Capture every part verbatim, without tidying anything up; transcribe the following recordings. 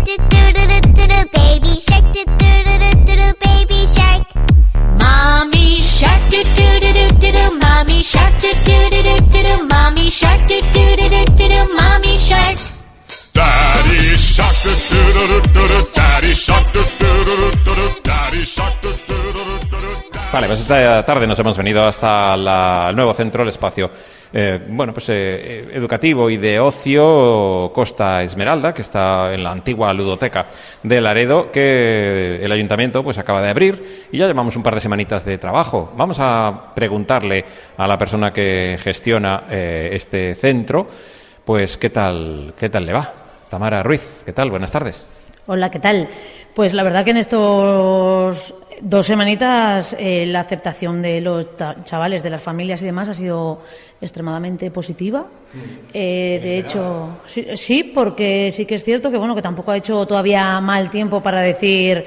Baby shark, do do do do do do, baby shark. Mommy shark, do do do do do do, mommy shark, do do do do do do, mommy shark, do do do do do do, mommy shark. Daddy shark, do do do do do, daddy shark, do do do do do, daddy shark, do do do do do. Vale, pues esta tarde nos hemos venido hasta la, el nuevo centro, el espacio eh, bueno, pues eh, educativo y de ocio Costa Esmeralda, que está en la antigua ludoteca de Laredo, que el ayuntamiento pues acaba de abrir y ya llevamos un par de semanitas de trabajo. Vamos a preguntarle a la persona que gestiona eh, este centro, pues qué tal, qué tal le va. Tamara Ruiz, ¿qué tal? Buenas tardes. Hola, ¿qué tal? Pues la verdad que en estos dos semanitas eh, la aceptación de los chavales, de las familias y demás ha sido extremadamente positiva. Eh, de hecho, sí, sí, porque sí que es cierto que bueno que tampoco ha hecho todavía mal tiempo para decir,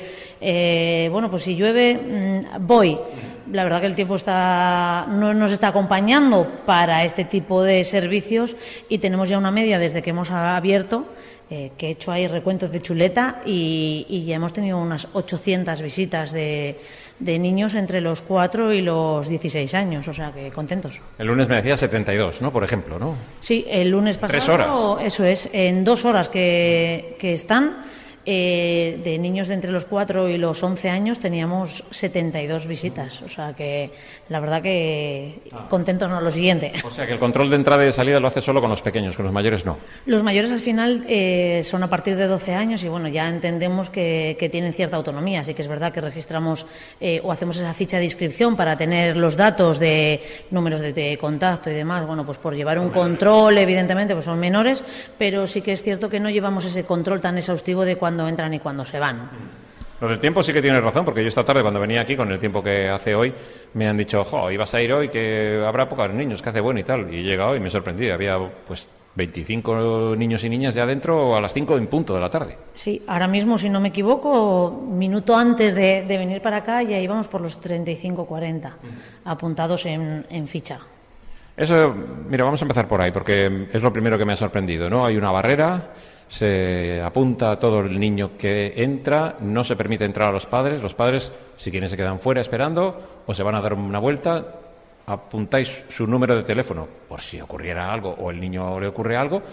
eh, bueno, pues si llueve, mmm, voy. La verdad que el tiempo está no nos está acompañando para este tipo de servicios y tenemos ya una media desde que hemos abierto, eh, que he hecho ahí recuentos de chuleta y, y ya hemos tenido unas ochocientas visitas de, de niños entre los cuatro y los dieciséis años, o sea que contentos. El lunes me decía setenta y dos, ¿no? Por ejemplo, ¿no? Sí, el lunes pasado. Tres horas. Eso es, en dos horas que, que están. Eh, de niños de entre los cuatro y los once años teníamos setenta y dos visitas, o sea que la verdad que contentos, no, lo siguiente. O sea que el control de entrada y de salida lo hace solo con los pequeños, con los mayores no. Los mayores al final eh, son a partir de doce años y bueno, ya entendemos que, que tienen cierta autonomía, así que es verdad que registramos eh, o hacemos esa ficha de inscripción para tener los datos de números de, de contacto y demás, bueno, pues por llevar un control, evidentemente, pues son menores, pero sí que es cierto que no llevamos ese control tan exhaustivo de cuando cuando entran y cuando se van. Lo del tiempo sí que tienes razón, porque yo esta tarde cuando venía aquí con el tiempo que hace hoy me han dicho, jo, ibas a ir hoy que habrá pocos niños, que hace bueno y tal, y he llegado y me sorprendí, había pues veinticinco niños y niñas ya adentro a las cinco en punto de la tarde. Sí, ahora mismo, si no me equivoco, minuto antes de, de venir para acá ya íbamos por los treinta y cinco cuarenta apuntados en, en ficha. Eso, mira, vamos a empezar por ahí, porque es lo primero que me ha sorprendido, ¿no? Hay una barrera, se apunta a todo el niño que entra, no se permite entrar a los padres, los padres, si quieren, se quedan fuera esperando o se van a dar una vuelta, apuntáis su número de teléfono por si ocurriera algo o el niño le ocurre algo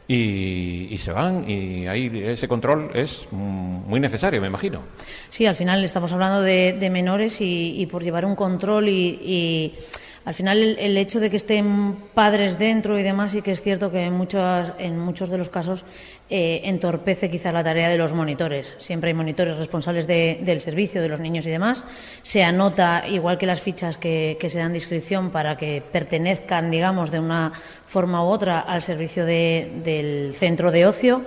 y, y se van, y ahí ese control es muy necesario, me imagino. Sí, al final estamos hablando de, de menores y, y por llevar un control y... y... Al final, el, el hecho de que estén padres dentro y demás, sí que es cierto que en, muchos, en muchos de los casos eh, entorpece quizá la tarea de los monitores. Siempre hay monitores responsables de, del servicio, de los niños y demás. Se anota, igual que las fichas que, que se dan de inscripción, para que pertenezcan, digamos, de una forma u otra al servicio de, del centro de ocio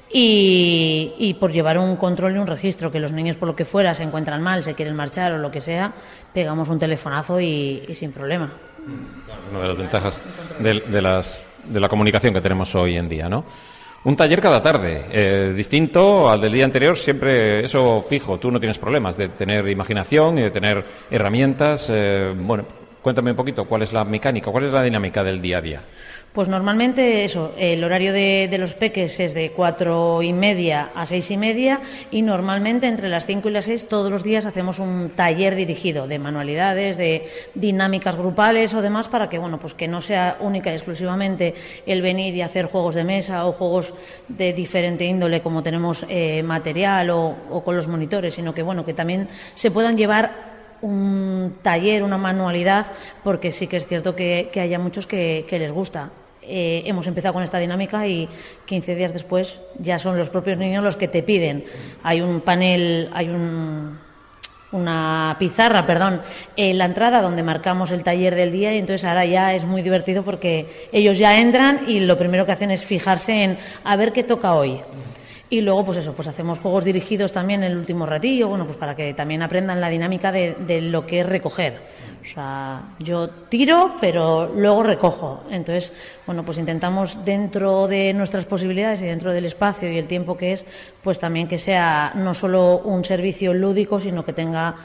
y, y por llevar un control y un registro, que los niños, por lo que fuera, se encuentran mal, se quieren marchar o lo que sea, pegamos un telefonazo y, y sin problema. Una de las ventajas de, de, las, de la comunicación que tenemos hoy en día, ¿no? Un taller cada tarde, eh, distinto al del día anterior, siempre eso fijo. Tú no tienes problemas de tener imaginación y de tener herramientas. Eh, bueno, cuéntame un poquito cuál es la mecánica, cuál es la dinámica del día a día. Pues normalmente eso, el horario de, de los peques es de cuatro y media a seis y media y normalmente entre las cinco y las seis todos los días hacemos un taller dirigido de manualidades, de dinámicas grupales o demás, para que bueno pues que no sea única y exclusivamente el venir y hacer juegos de mesa o juegos de diferente índole como tenemos eh, material o, o con los monitores, sino que bueno que también se puedan llevar un taller, una manualidad, porque sí que es cierto que, que haya muchos que, que les gusta. Eh, hemos empezado con esta dinámica y quince días después ya son los propios niños los que te piden. Hay un panel, hay un, una pizarra, perdón, en la entrada donde marcamos el taller del día y entonces ahora ya es muy divertido porque ellos ya entran y lo primero que hacen es fijarse en a ver qué toca hoy. Y luego, pues eso, pues hacemos juegos dirigidos también en el último ratillo, bueno, pues para que también aprendan la dinámica de, de lo que es recoger. O sea, yo tiro, pero luego recojo. Entonces, bueno, pues intentamos dentro de nuestras posibilidades y dentro del espacio y el tiempo que es, pues también que sea no solo un servicio lúdico, sino que tenga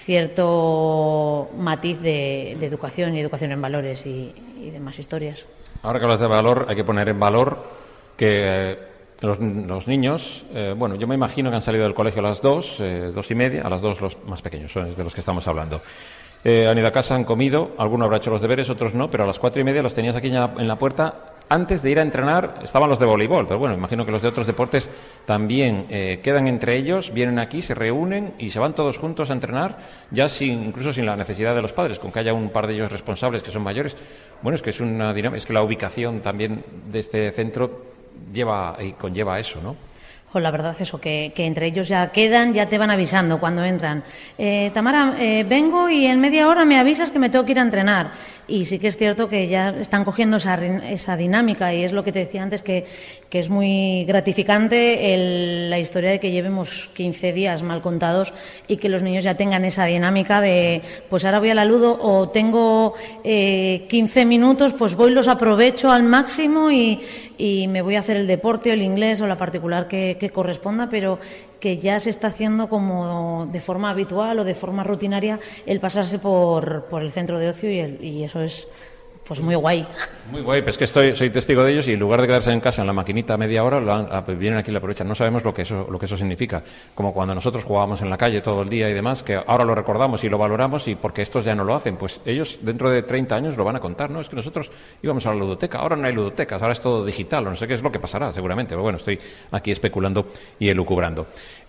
cierto matiz de, de educación y educación en valores y, y demás historias. Ahora que hablas de valor, hay que poner en valor que... Eh, Los, los niños, eh, bueno, yo me imagino que han salido del colegio a las dos, eh, dos y media, a las dos los más pequeños, son de los que estamos hablando. Eh, han ido a casa, han comido, alguno habrá hecho los deberes, otros no, pero a las cuatro y media los tenías aquí en la, en la puerta. Antes de ir a entrenar estaban los de voleibol, pero bueno, imagino que los de otros deportes también eh, quedan entre ellos, vienen aquí, se reúnen y se van todos juntos a entrenar, ya sin, incluso sin la necesidad de los padres, con que haya un par de ellos responsables que son mayores. Bueno, es que es una dinámica, es que la ubicación también de este centro lleva y conlleva eso, ¿no? O la verdad es eso, que, que entre ellos ya quedan, ya te van avisando cuando entran. Eh, Tamara, eh, vengo y en media hora me avisas que me tengo que ir a entrenar. Y sí que es cierto que ya están cogiendo esa, esa dinámica y es lo que te decía antes, que, que es muy gratificante el, la historia de que llevemos quince días mal contados y que los niños ya tengan esa dinámica de, pues ahora voy a la ludo o tengo eh, quince minutos, pues voy, los aprovecho al máximo y, y me voy a hacer el deporte o el inglés o la particular que, que corresponda, pero que ya se está haciendo como de forma habitual o de forma rutinaria el pasarse por, por el centro de ocio y, el, y eso es pues muy guay. Muy guay, pues es que estoy, soy testigo de ellos y en lugar de quedarse en casa en la maquinita media hora, lo han, vienen aquí y lo aprovechan. No sabemos lo que eso lo que eso significa, como cuando nosotros jugábamos en la calle todo el día y demás, que ahora lo recordamos y lo valoramos y porque estos ya no lo hacen, pues ellos dentro de treinta años lo van a contar, ¿no? Es que nosotros íbamos a la ludoteca, ahora no hay ludotecas, ahora es todo digital, o no sé qué es lo que pasará seguramente, pero bueno, estoy aquí especulando y elucubrando.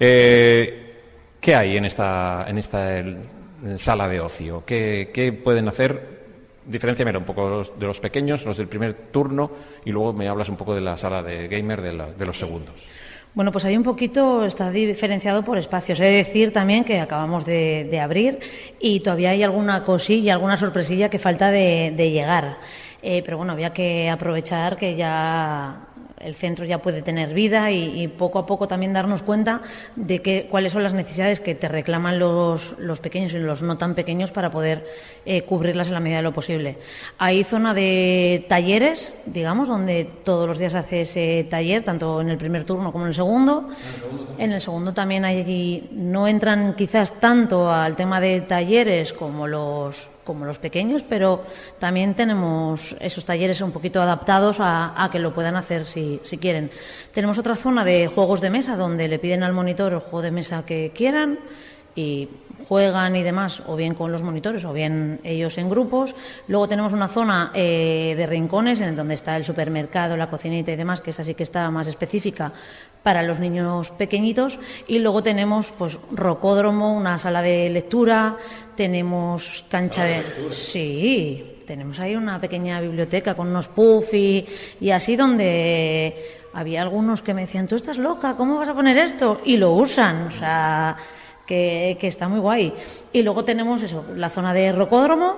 Eh, ¿Qué hay en esta, en esta el, sala de ocio? ¿Qué, qué pueden hacer? Diferenciame un poco los, de los pequeños, los del primer turno, y luego me hablas un poco de la sala de gamer de, la, de los segundos. Bueno, pues ahí un poquito está diferenciado por espacios. He de decir también que acabamos de, de abrir y todavía hay alguna cosilla, alguna sorpresilla que falta de, de llegar. Eh, pero bueno, había que aprovechar que ya el centro ya puede tener vida y, y poco a poco también darnos cuenta de que, cuáles son las necesidades que te reclaman los, los pequeños y los no tan pequeños para poder eh, cubrirlas en la medida de lo posible. Hay zona de talleres, digamos, donde todos los días se hace ese taller, tanto en el primer turno como en el segundo. En el segundo también hay, no entran quizás tanto al tema de talleres como los como los pequeños, pero también tenemos esos talleres un poquito adaptados a, a que lo puedan hacer si, si quieren. Tenemos otra zona de juegos de mesa donde le piden al monitor el juego de mesa que quieran y juegan y demás, o bien con los monitores o bien ellos en grupos. Luego tenemos una zona eh, de rincones en donde está el supermercado, la cocinita y demás, que esa sí que está más específica para los niños pequeñitos. Y luego tenemos pues rocódromo, una sala de lectura, tenemos cancha de... de sí, tenemos ahí una pequeña biblioteca con unos puff y, y así, donde había algunos que me decían, tú estás loca, ¿cómo vas a poner esto? Y lo usan, o sea... Que, que está muy guay. Y luego tenemos eso, la zona de rocódromo,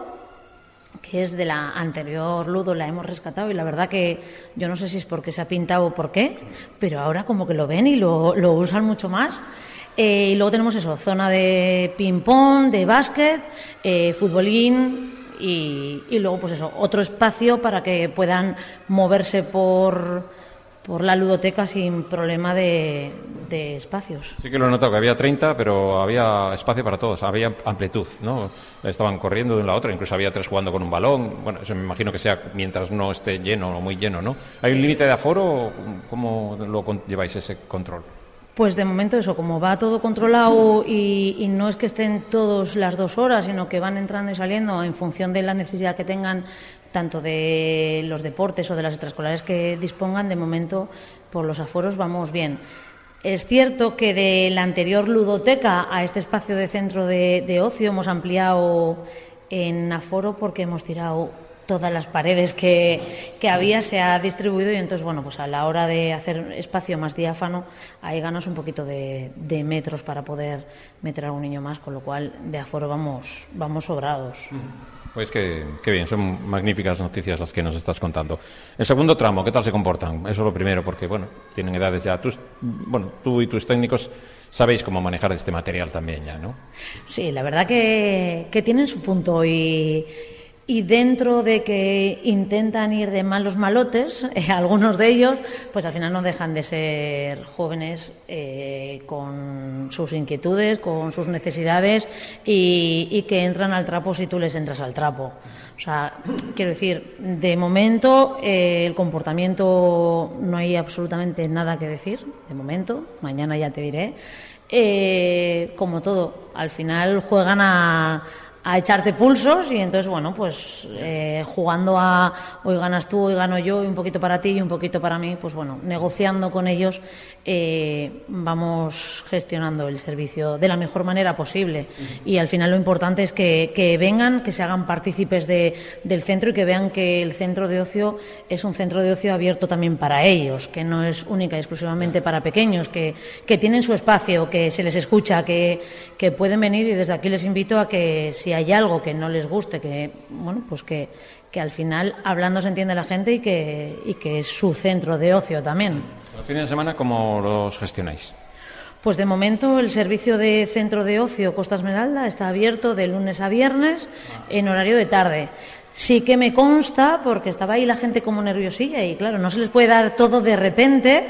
que es de la anterior ludo, la hemos rescatado y la verdad que yo no sé si es porque se ha pintado o por qué, pero ahora como que lo ven y lo, lo usan mucho más. Eh, y luego tenemos eso, zona de ping-pong, de básquet, eh, futbolín y, y luego pues eso, otro espacio para que puedan moverse por... por la ludoteca sin problema de, de espacios. Sí que lo he notado, que había treinta, pero había espacio para todos, había amplitud, ¿no? Estaban corriendo de un lado a otro, incluso había tres jugando con un balón. Bueno, eso me imagino que sea mientras no esté lleno o muy lleno, ¿no? ¿Hay un límite de aforo? ¿Cómo lo lleváis ese control? Pues de momento eso, como va todo controlado y, y no es que estén todos las dos horas, sino que van entrando y saliendo en función de la necesidad que tengan, tanto de los deportes o de las extraescolares que dispongan, de momento por los aforos vamos bien. Es cierto que de la anterior ludoteca a este espacio de centro de, de ocio hemos ampliado en aforo porque hemos tirado todas las paredes que, que había, se ha distribuido y entonces, bueno, pues a la hora de hacer espacio más diáfano, ahí ganas un poquito de, de metros para poder meter a algún niño más, con lo cual de aforo vamos, vamos sobrados. Pues qué, qué bien, son magníficas noticias las que nos estás contando. El segundo tramo, ¿qué tal se comportan? Eso es lo primero, porque, bueno, tienen edades ya. Tú, bueno, tú y tus técnicos sabéis cómo manejar este material también ya, ¿no? Sí, la verdad que, que tienen su punto y... y dentro de que intentan ir de malos malotes, eh, algunos de ellos, pues al final no dejan de ser jóvenes eh, con sus inquietudes, con sus necesidades y, y que entran al trapo si tú les entras al trapo. O sea, quiero decir, de momento eh, el comportamiento no hay absolutamente nada que decir, de momento, mañana ya te diré. Eh, como todo, al final juegan a, a echarte pulsos y entonces, bueno, pues eh, jugando a hoy ganas tú, hoy gano yo, y un poquito para ti y un poquito para mí, pues bueno, negociando con ellos eh, vamos gestionando el servicio de la mejor manera posible. Y al final lo importante es que, que vengan, que se hagan partícipes de, del centro y que vean que el centro de ocio es un centro de ocio abierto también para ellos, que no es única y exclusivamente para pequeños, que, que tienen su espacio, que se les escucha, que, que pueden venir, y desde aquí les invito a que si hay algo que no les guste, que bueno, pues que, que al final hablando se entiende la gente y que, y que es su centro de ocio también. ¿Los fines de semana cómo los gestionáis? Pues de momento el servicio de centro de ocio Costa Esmeralda está abierto de lunes a viernes en horario de tarde. Sí que me consta, porque estaba ahí la gente como nerviosilla y claro, no se les puede dar todo de repente.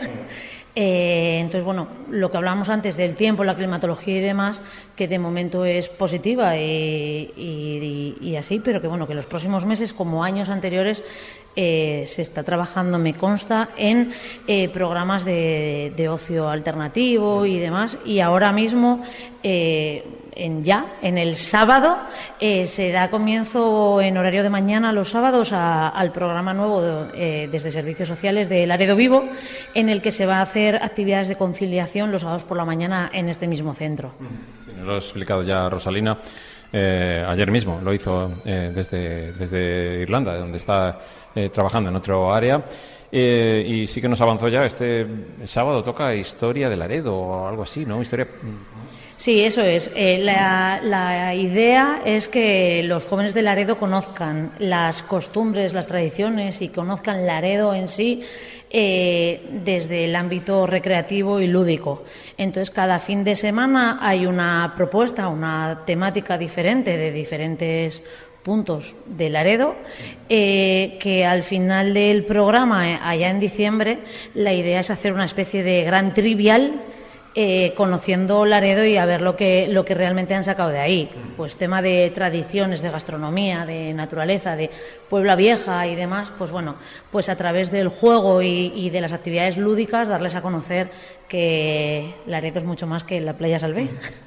Eh, entonces, bueno, lo que hablábamos antes del tiempo, la climatología y demás, que de momento es positiva y, y, y así, pero que bueno, que los próximos meses, como años anteriores, eh, se está trabajando, me consta, en eh, programas de, de ocio alternativo y demás, y ahora mismo eh, en ya, en el sábado, eh, se da comienzo en horario de mañana los sábados a, al programa nuevo de, eh, desde Servicios Sociales de Laredo Vivo, en el que se va a hacer actividades de conciliación los sábados por la mañana en este mismo centro. Sí, nos lo ha explicado ya Rosalina. Eh, ayer mismo lo hizo eh, desde, desde Irlanda, donde está eh, trabajando en otro área. Eh, y sí que nos avanzó ya, este sábado toca Historia de Laredo o algo así, ¿no? Historia... Sí, eso es. Eh, la, la idea es que los jóvenes de Laredo conozcan las costumbres, las tradiciones y conozcan Laredo en sí eh, desde el ámbito recreativo y lúdico. Entonces, cada fin de semana hay una propuesta, una temática diferente de diferentes puntos de Laredo, eh, que al final del programa, allá en diciembre, la idea es hacer una especie de gran trivial Eh, conociendo Laredo y a ver lo que lo que realmente han sacado de ahí, pues tema de tradiciones, de gastronomía, de naturaleza, de Puebla Vieja y demás, pues bueno, pues a través del juego y, y de las actividades lúdicas darles a conocer que Laredo es mucho más que la playa Salvé.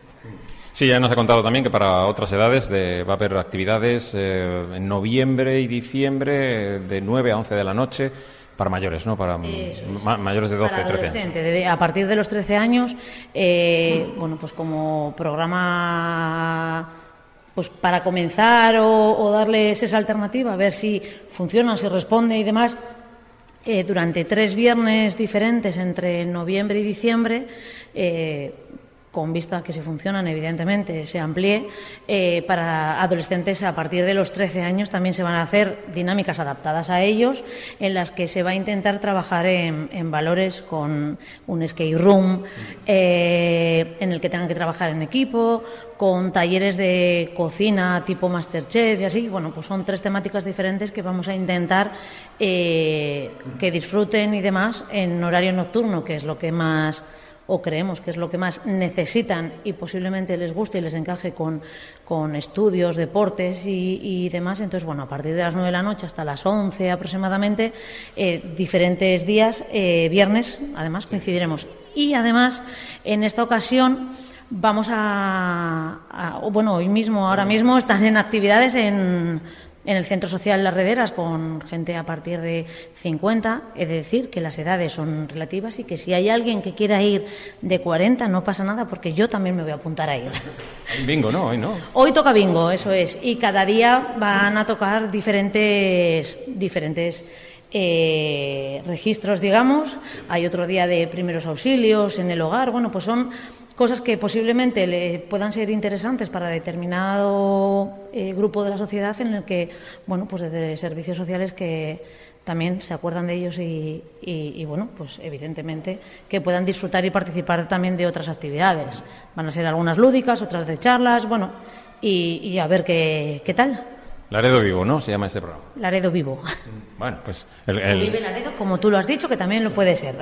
Sí, ya nos ha contado también que para otras edades de, va a haber actividades eh, en noviembre y diciembre de nueve a once de la noche. Para mayores, ¿no? Para ma mayores de doce, trece años. De, a partir de los trece años, eh, bueno, pues como programa, pues para comenzar o, o darles esa alternativa, a ver si funciona, si responde y demás. Eh, durante tres viernes diferentes entre noviembre y diciembre, eh, con vista a que si funcionan, evidentemente, se amplíe. Eh, para adolescentes a partir de los trece años también se van a hacer dinámicas adaptadas a ellos, en las que se va a intentar trabajar en, en valores con un escape room, eh, en el que tengan que trabajar en equipo, con talleres de cocina tipo Masterchef y así. Bueno, pues son tres temáticas diferentes que vamos a intentar eh, que disfruten y demás en horario nocturno, que es lo que más... o creemos que es lo que más necesitan y posiblemente les guste y les encaje con, con estudios, deportes y, y demás. Entonces, bueno, a partir de las nueve de la noche hasta las once aproximadamente, eh, diferentes días, eh, viernes, además coincidiremos. Y además, en esta ocasión vamos a, a, bueno, hoy mismo, ahora mismo están en actividades en... en el Centro Social Las Rederas con gente a partir de cincuenta, es decir, que las edades son relativas y que si hay alguien que quiera ir de cuarenta no pasa nada porque yo también me voy a apuntar a ir. Bingo, ¿no? Hoy no. Hoy toca bingo, eso es, y cada día van a tocar diferentes diferentes eh, registros, digamos. Hay otro día de primeros auxilios en el hogar. Bueno, pues son cosas que posiblemente le puedan ser interesantes para determinado eh, grupo de la sociedad, en el que, bueno, pues desde servicios sociales que también se acuerdan de ellos y, y, y, bueno, pues evidentemente que puedan disfrutar y participar también de otras actividades. Van a ser algunas lúdicas, otras de charlas, bueno, y, y a ver qué, qué tal. Laredo Vivo, ¿no? Se llama este programa. Laredo Vivo. Bueno, pues... El, el... Vive Laredo, como tú lo has dicho, que también lo puede ser.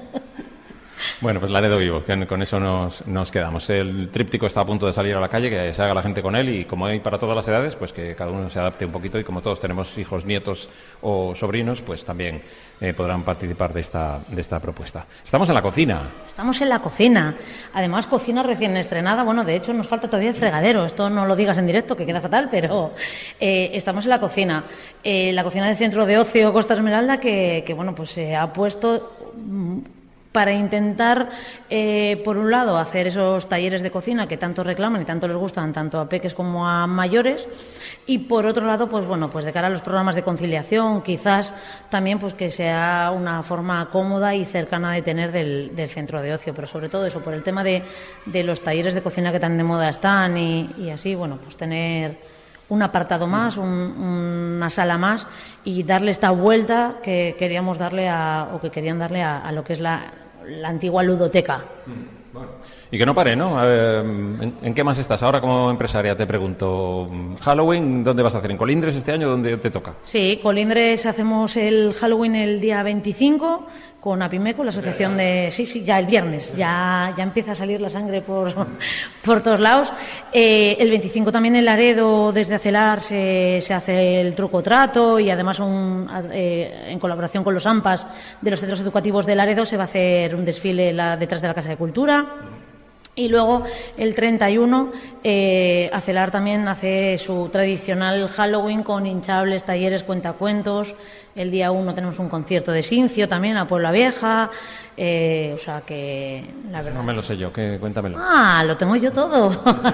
Bueno, pues Laredo Vivo, que con eso nos, nos quedamos. El tríptico está a punto de salir a la calle, que se haga la gente con él, y como hay para todas las edades, pues que cada uno se adapte un poquito, y como todos tenemos hijos, nietos o sobrinos, pues también eh, podrán participar de esta, de esta propuesta. Estamos en la cocina. Estamos en la cocina. Además, cocina recién estrenada. Bueno, de hecho, nos falta todavía el fregadero. Esto no lo digas en directo, que queda fatal, pero eh, estamos en la cocina. Eh, la cocina del Centro de Ocio Costa Esmeralda, que, que bueno, pues se ha puesto... para intentar, eh, por un lado, hacer esos talleres de cocina que tanto reclaman y tanto les gustan, tanto a peques como a mayores, y por otro lado, pues bueno, pues de cara a los programas de conciliación, quizás también pues que sea una forma cómoda y cercana de tener del, del centro de ocio, pero sobre todo eso, por el tema de, de los talleres de cocina que tan de moda están y, y así, bueno, pues tener un apartado más, un, una sala más, y darle esta vuelta que queríamos darle a, o que querían darle a, a lo que es la, la antigua ludoteca. Bueno, y que no pare, ¿no? A ver, ¿en, ¿en qué más estás? Ahora como empresaria te pregunto, Halloween, ¿dónde vas a hacer? ¿En Colindres este año? ¿Dónde te toca? Sí, Colindres hacemos el Halloween el día veinticinco con Apimeco, la asociación de... Sí, sí, ya el viernes, ya, ya empieza a salir la sangre por, por todos lados. Eh, el veinticinco también en Laredo, desde Acelar, se, se hace el truco trato, y además un, eh, en colaboración con los AMPAs de los centros educativos de Laredo se va a hacer un desfile la, detrás de la Casa de Cultura. Y luego el treinta y uno, eh, Acelar también hace su tradicional Halloween con hinchables, talleres, cuentacuentos. El día uno tenemos un concierto de Sincio también a Puebla Vieja. Eh, o sea que, la verdad... No me lo sé yo, que, cuéntamelo. Ah, lo tengo yo todo.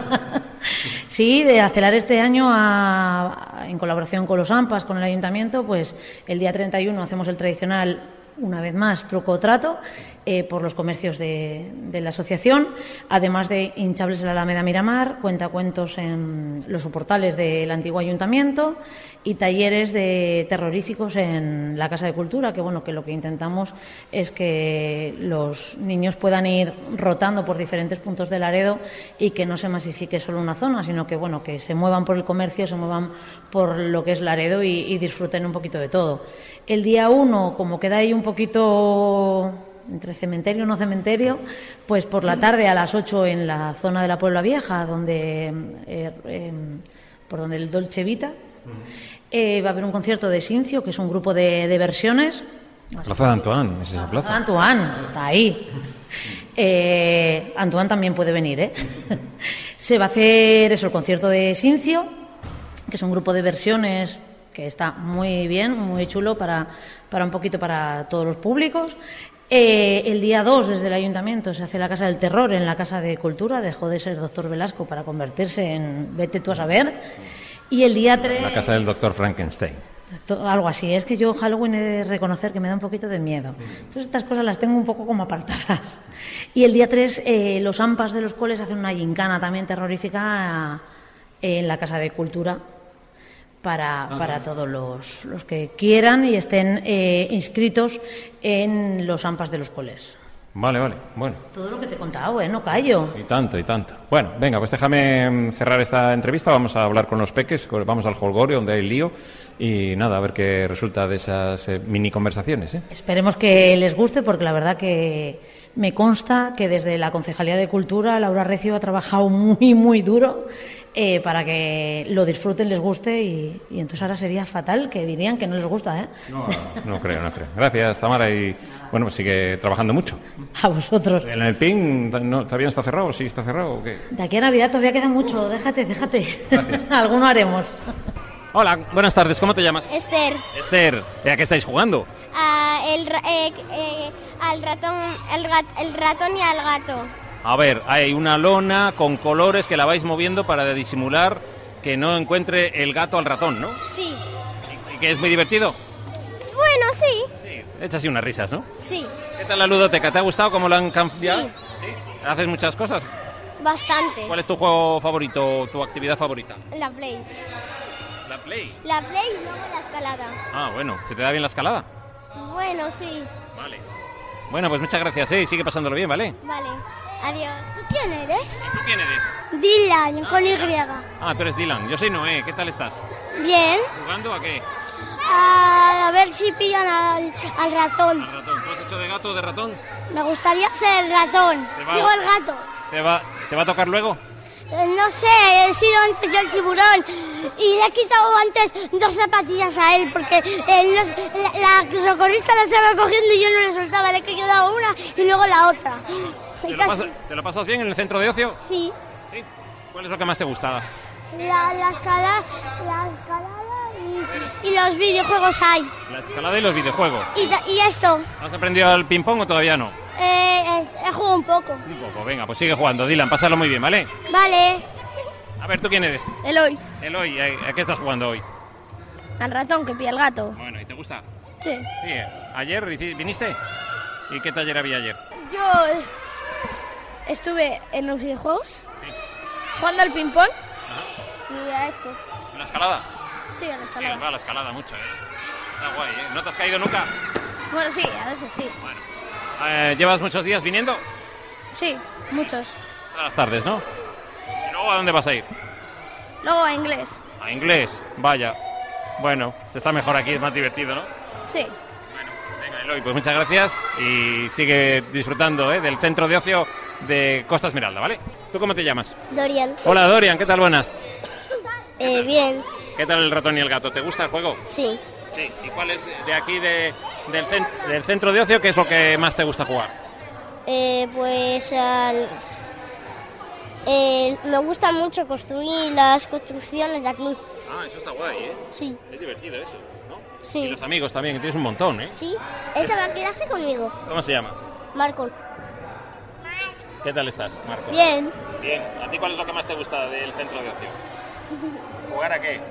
Sí, de Acelar este año, a, a, en colaboración con los AMPAs, con el Ayuntamiento, pues el día treinta y uno hacemos el tradicional, una vez más, truco o trato, eh, por los comercios de, de la asociación, además de hinchables en la Alameda Miramar, cuentacuentos en los soportales del antiguo ayuntamiento y talleres de terroríficos en la Casa de Cultura, que bueno, que lo que intentamos es que los niños puedan ir rotando por diferentes puntos de Laredo y que no se masifique solo una zona, sino que bueno, que se muevan por el comercio, se muevan por lo que es Laredo y, y disfruten un poquito de todo. El día uno, como queda ahí un poquito entre cementerio y no cementerio, pues por la tarde a las ocho en la zona de la Puebla Vieja, donde eh, eh, por donde el Dolce Vita, eh, va a haber un concierto de Sincio, que es un grupo de, de versiones. Plaza de Antoine, es esa plaza. Antoine, está ahí. Eh, Antoine también puede venir, ¿eh? Se va a hacer eso, el concierto de Sincio, que es un grupo de versiones que está muy bien, muy chulo para, para un poquito para todos los públicos. Eh, el día dos, desde el Ayuntamiento, se hace la Casa del Terror en la Casa de Cultura. Dejó de ser Doctor Velasco para convertirse en vete tú a saber. Y el día tres... La Casa del Doctor Frankenstein. Algo así. Es que yo Halloween he de reconocer que me da un poquito de miedo. Entonces estas cosas las tengo un poco como apartadas. Y el día tres, eh, los AMPAs de los coles hacen una gincana también terrorífica eh, en la Casa de Cultura, para, para todos los, los que quieran y estén eh, inscritos en los AMPAs de los coles. Vale, vale, bueno. Todo lo que te he contado, ¿eh? No callo. Y tanto, y tanto. Bueno, venga, pues déjame cerrar esta entrevista. Vamos a hablar con los peques, vamos al jolgorio, donde hay lío, y nada, a ver qué resulta de esas eh, mini conversaciones, ¿eh? Esperemos que les guste, porque la verdad que me consta que desde la Concejalía de Cultura Laura Recio ha trabajado muy, muy duro eh, para que lo disfruten, les guste, y, y entonces ahora sería fatal que dirían que no les gusta, ¿eh? No, no creo, no creo. Gracias, Tamara, y bueno, pues sigue trabajando mucho. A vosotros. ¿En el P I N no, todavía no está cerrado? ¿Sí está cerrado o qué? De aquí a Navidad todavía queda mucho, déjate, déjate. Alguno haremos. Hola, buenas tardes, ¿cómo te llamas? Esther. Esther, ¿a qué estáis jugando? Ah, el, ra- eh, eh, al ratón, el, gat- el ratón y al gato. A ver, hay una lona con colores que la vais moviendo para disimular que no encuentre el gato al ratón, ¿no? Sí. ¿Y que es muy divertido? Bueno, sí. Sí. Echa así unas risas, ¿no? Sí. ¿Qué tal la ludoteca? ¿Te ha gustado cómo la han cambiado? Sí. ¿Sí? ¿Haces muchas cosas? Bastantes. ¿Cuál es tu juego favorito, tu actividad favorita? La play. La Play. La play y luego la escalada. Ah, bueno, ¿se te da bien la escalada? Bueno, sí. Vale. Bueno, pues muchas gracias, ¿eh? Y sigue pasándolo bien, ¿vale? Vale. Adiós. ¿Tú quién eres? ¿Tú quién eres? Dylan, con Y. Ah, tú eres Dylan. Yo soy Noé. ¿Qué tal estás? Bien. ¿Jugando a qué? A, a ver si pillan al, al ratón. Al ratón. ¿Tú has hecho de gato o de ratón? Me gustaría ser el ratón. Te va- Digo el gato. ¿Te va, ¿Te va a tocar luego? Eh, No sé, he sido antes yo el tiburón y le he quitado antes dos zapatillas a él porque él los- la, la socorrista la estaba cogiendo y yo no le soltaba, le he quedado una y luego la otra. ¿Te Y lo, casi- pasas, ¿Te lo pasas bien en el centro de ocio? Sí, Sí. ¿Cuál es lo que más te gusta? la, la, escala- la escalada y, y los videojuegos hay. La escalada y los videojuegos. Y, ta- y esto, ¿Has aprendido el ping-pong o todavía no? eh, he, he jugado un poco. Un poco. Venga, pues sigue jugando. Dylan, pásalo muy bien, ¿vale? Vale. A ver, ¿tú quién eres? Eloy, Eloy, ¿a a qué estás jugando hoy? al ratón que pilla el gato. Bueno, ¿y te gusta? Sí. Sí, ¿eh? ¿Ayer hici- viniste? ¿Y qué taller había ayer? Yo es- estuve en los videojuegos, jugando al ping-pong y a esto. ¿En la escalada? Sí, a la Sí, escalada. va a la escalada mucho, ¿eh? Está guay, ¿eh? ¿No te has caído nunca? Bueno, sí, a veces sí. Bueno. Eh, ¿Llevas muchos días viniendo? Sí, muchos. Todas las tardes, ¿no? ¿Y luego a dónde vas a ir? Luego a inglés. A inglés, vaya. Bueno, se está mejor aquí, es más divertido, ¿no? Sí. Bueno, venga, Eloy, pues muchas gracias y sigue disfrutando, ¿eh? Del centro de ocio de Costa Esmeralda, ¿vale? ¿Tú cómo te llamas? Dorian. Hola, Dorian, ¿qué tal? Buenas. Eh, bien, ¿Qué tal el ratón y el gato? ¿Te gusta el juego? sí. Sí. ¿Y cuál es de aquí de, del, cen- del centro de ocio, qué es lo que más te gusta jugar? Eh, pues al- eh, me gusta mucho construir las construcciones de aquí. Ah, eso está guay, ¿eh? Sí, Es divertido eso, ¿no? sí. Y los amigos también, que tienes un montón, ¿eh? Sí, esta va a quedarse conmigo. ¿Cómo se llama? Marco. ¿Qué tal estás, Marco? Bien. Bien. ¿A ti cuál es lo que más te gusta del centro de ocio? ¿Jugar a qué?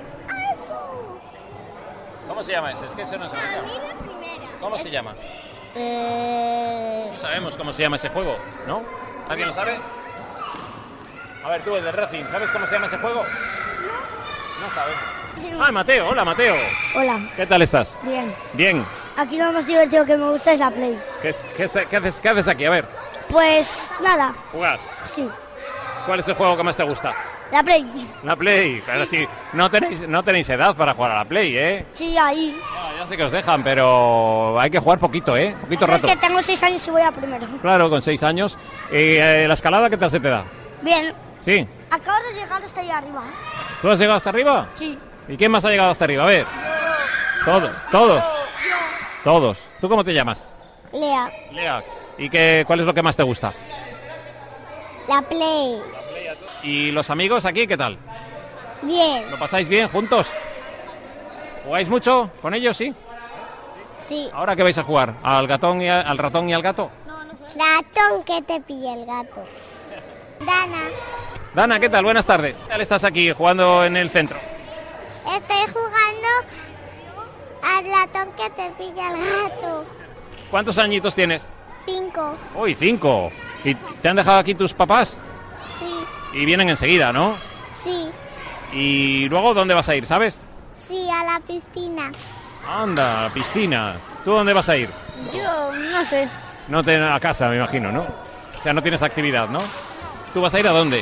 ¿Cómo se llama ese? Es que eso no se llama. ¿Cómo se llama? Eh, No sabemos cómo se llama ese juego, ¿no? ¿Alguien lo sabe? A ver, tú, el de Racing, ¿sabes cómo se llama ese juego? No sabes. Ah, Mateo, hola Mateo. Hola, ¿Qué tal estás? bien. Bien. Aquí lo más divertido que me gusta es la Play. ¿Qué, qué está- qué haces, ¿Qué haces aquí? A ver, Pues nada, jugar. sí, ¿Cuál es el juego que más te gusta? la Play. La Play. Claro, sí. No tenéis, no tenéis edad para jugar a la Play, ¿eh? Sí, ahí. Ya, ya sé que os dejan, pero hay que jugar poquito, ¿eh? Poquito Es rato. que tengo seis años y voy a primero. Claro, con seis años. ¿Y eh, la escalada qué tal se te da? Bien, Sí. acabo de llegar hasta ahí arriba. ¿Tú has llegado hasta arriba? Sí. ¿Y quién más ha llegado hasta arriba? A ver. Todos, todos. Todos. ¿Tú cómo te llamas? Lea, Lea. ¿Y qué, cuál es lo que más te gusta? la Play. ¿Y los amigos aquí qué tal? Bien, ¿Lo pasáis bien juntos? ¿Jugáis mucho con ellos, sí? sí. ¿Ahora qué vais a jugar? ¿Al gatón y a- al ratón y al gato? Ratón que te pilla el gato. Dana, Dana, ¿qué tal? Buenas tardes. ¿Qué tal estás aquí jugando en el centro? estoy jugando al ratón que te pilla el gato. ¿Cuántos añitos tienes? Cinco, Uy, cinco. ¿Y te han dejado aquí tus papás? sí, Y vienen enseguida, ¿no? sí, ¿Y luego dónde vas a ir, sabes? sí, a la piscina. Anda, a la piscina. ¿Tú dónde vas a ir? Yo no sé. No te a casa, me imagino, ¿no? O sea, no tienes actividad, ¿no? ¿Tú vas a ir a dónde?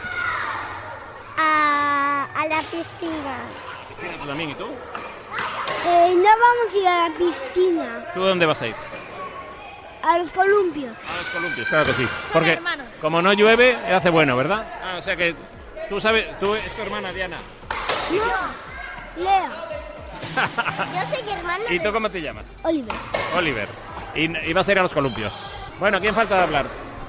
A, a la piscina. Piscina tú también, ¿y tú? Eh, no vamos a ir a la piscina, ¿Tú dónde vas a ir? a los columpios. A los columpios, claro que sí. Porque hermanos. como no llueve, hace bueno, ¿verdad? Ah, o sea que tú sabes, tú es tu hermana Diana. No, Lea. Yo soy hermana ¿Y tú de cómo te llamas? Oliver. Oliver. Y, y vas a ir a los columpios. Bueno, ¿quién falta de hablar?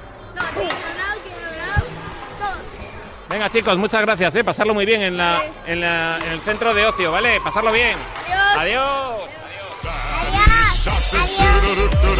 Venga, chicos, muchas gracias, ¿eh? Pasarlo muy bien en, la, en, la, en el centro de ocio, ¿vale? Pasarlo bien. Adiós. Adiós. Adiós. Shot, do, do, do, do,